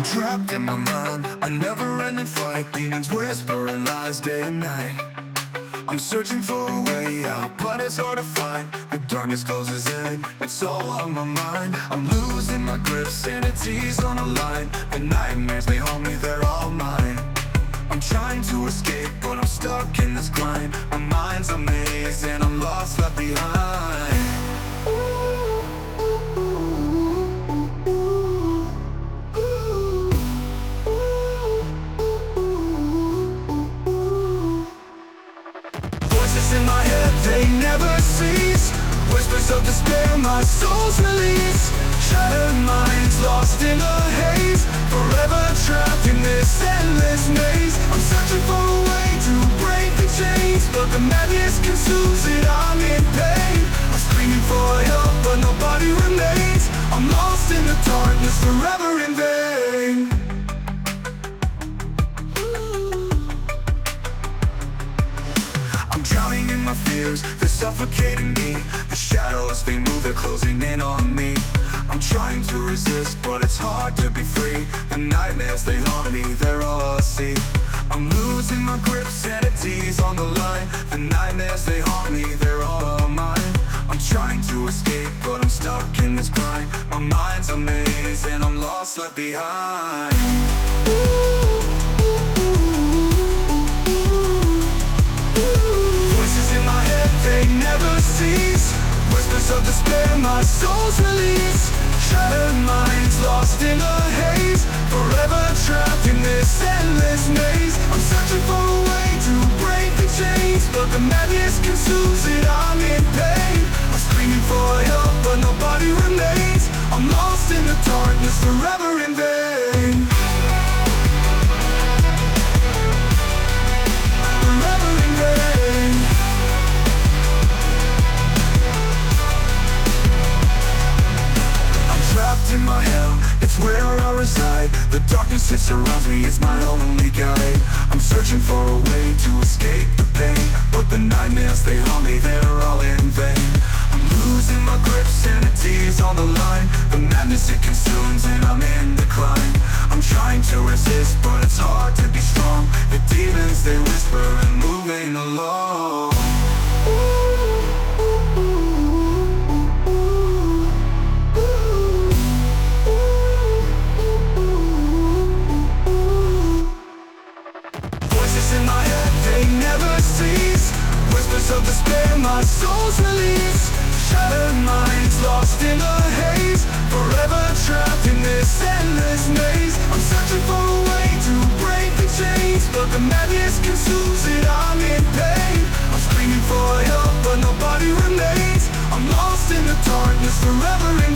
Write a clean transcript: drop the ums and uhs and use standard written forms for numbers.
I'm trapped in my mind, a never-ending fight. Demons whispering lies day and night. I'm searching for a way out, but it's hard to find. The darkness closes in, it's all on my mind. I'm losing my grip, sanity's on the line. The nightmares, they haunt me, they're all mine. I'm trying to escape, but I'm stuck in this grind. My mind's a maze, and I'm lost, left behind. Voices in my head, they never cease. Whispers of despair, my soul's release. Shattered minds, lost in a haze. Forever trapped in this endless maze. I'm searching for a way to break the chains, but the madness consumes it, I'm in pain. I'm screaming for help, but nobody remains. I'm lost in the darkness, forever in vain. I'm drowning in my fears, they're suffocating me. The shadows, they move, they're closing in on me. I'm trying to resist, but it's hard to be free. The nightmares, they haunt me, they're all I see. I'm losing my grip, sanity's on the line. The nightmares, they haunt me, they're all mine. I'm trying to escape, but I'm stuck in this grind. My mind's a maze, and I'm lost, left behind. They never cease. Whispers of despair, my soul's release. Shattered minds, lost in a haze. Forever trapped in this endless maze. I'm searching for a way to break the chains, but the madness consumes it, I'm in pain. I'm screaming for help, but nobody remains. I'm lost in the darkness, forever in vain. Forever in vain. Trapped in my hell, it's where I reside. The darkness that surrounds me is my only guide. I'm searching for a way to escape the pain, but the nightmares, they haunt me, they're all in vain. I'm losing my grip, sanity's on the line. The madness, it consumes and I'm in decline. I'm trying to resist, but it's hard to be strong. The demons, they whisper and moving along. In my head, they never cease. Whispers of despair, my soul's release. Shattered minds, lost in a haze. Forever trapped in this endless maze. I'm searching for a way to break the chains, but the madness consumes it, I'm in pain. I'm screaming for help, but nobody remains. I'm lost in the darkness, forever in